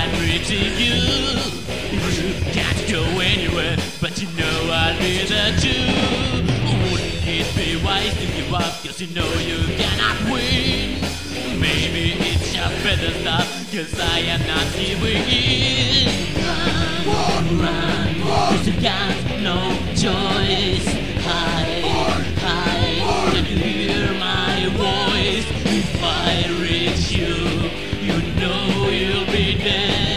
I'm reaching you. You can't go anywhere, but you know I'll be there too. Wouldn't it be wise to give up, cause you know you cannot win? Maybe it's just better stop, cause I am not giving in. Run, cause you got no choice. Hide, can you hear my voice? If I reach you, you know you'll be dead.